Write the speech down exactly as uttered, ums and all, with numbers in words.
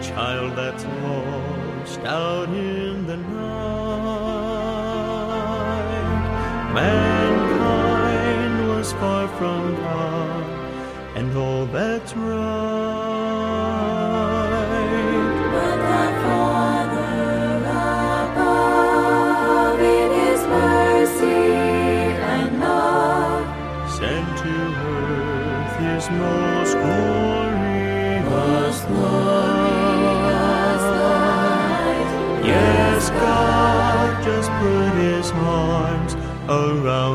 child that's lost out in the night. Mankind was far from God and all that's right. But the Father above, in His mercy and love, sent to earth His most glorious light. Yes, God just put His arms around